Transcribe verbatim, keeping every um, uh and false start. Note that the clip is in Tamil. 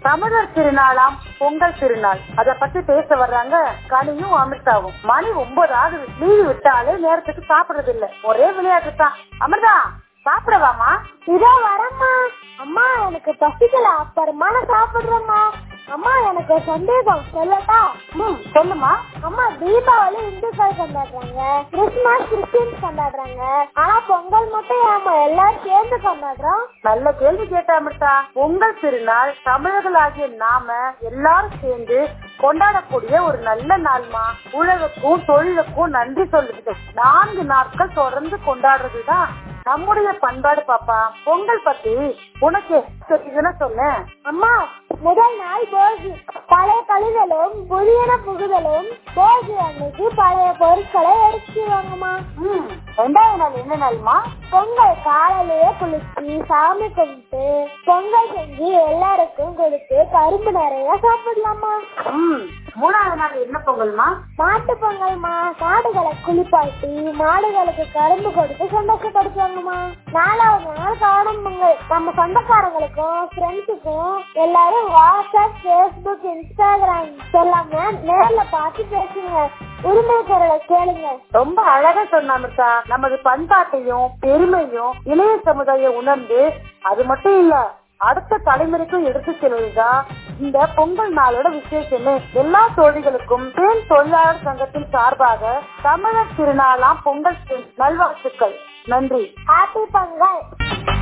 தமிழர் திருநாளாம் பொங்கல் திருநாள். அத பத்தி பேச வர்றாங்க கனியும் அமிர்தாவும். மணி ஒன்பது ஆகுது. லீவு விட்டாலே நேரத்துக்கு சாப்பிடுறது இல்ல, ஒரே விளையாட்டு தான். அமிர்தா சாப்பிடவாமா? இதோ வரம்மா. அம்மா எனக்கு பசிக்கல, அப்புறமா நான் சாப்பிடுறேம்மா. அம்மா எனக்கு சந்தேகம், சொல்லட்டா? ம் சொல்லுமா. அம்மா தீபாவளி இந்துக்கள் கொண்டாடுறாங்க, கிறிஸ்துமஸ் கிறிஸ்டியன்ஸ் கொண்டாடுறாங்க, ஆனா பொங்கல் மட்டும் ஏமா எல்லாரும் சேர்ந்து கொண்டாடுறோம்? நல்ல கேள்வி கேட்ட அமிர்தா. பொங்கல் திருநாள் தமிழர்களாகிய நாம எல்லாரும் சேர்ந்து கொண்டாடக்கூடிய ஒரு நல்ல நாள்மா. உழவுக்கும் தொழிலுக்கும் நன்றி சொல்லுது. நான்கு நாட்கள் தொடர்ந்து கொண்டாடுறதுதான் நம்முடைய பண்பாடு பாப்பா. பொங்கல் பத்தி உனக்கு தெரியுதுன்னு சொல்ல. அம்மா முதல் நாள் போகி, பழைய கழிதலும் புதியன புகுதலும். போகி அன்னைக்கு பழைய பொருட்களை எரிச்சுவாங்கம்மா. ம் ரெண்டாவது நாள் என்ன நாள்மா? பொங்கல். காலையிலேயே குளிச்சு சாமி கும்பிட்டு பொங்கல் செஞ்சு எல்லாருக்கும் கொடுத்து கரும்பு நிறைய சாப்பிடலாமா. ம் மூணாவது நாள் என்ன பொங்கல்மா? மாட்டு பொங்கல்மா. மாடுகளை குளிப்பாட்டி மாடுகளுக்கு கரும்பு கொடுத்து சந்தோஷப்படுத்துவாங்கம்மா. நாலாவது நாள் காணும் பொங்கல். நம்ம சொந்தக்காரங்களுக்கும் ஃப்ரெண்ட்ஸுக்கும் எல்லாரும் வாட்ஸ்அப், பேஸ்புக், இன்ஸ்டாகிராம் சொல்லாம நேர்ல பார்த்து பேசுங்க, உரிமை குரலை கேளுங்க. ரொம்ப அழகா சொன்னாமிருக்கா. நமது பண்பாட்டையும் பெருமையும் இளைய சமுதாயம் உணர்ந்து அது மட்டும் இல்ல அடுத்த தலைமுறைக்கும் எடுத்து செல்வதுதான் இந்த பொங்கல் நாளோட விசேஷமே. எல்லா தோழிகளுக்கும் பெண் தொழிலாளர் சங்கத்தின் சார்பாக தமிழர் திருநாளாம் பொங்கல் நல்வாழ்த்துக்கள். நன்றி. ஹாப்பி பொங்கல்.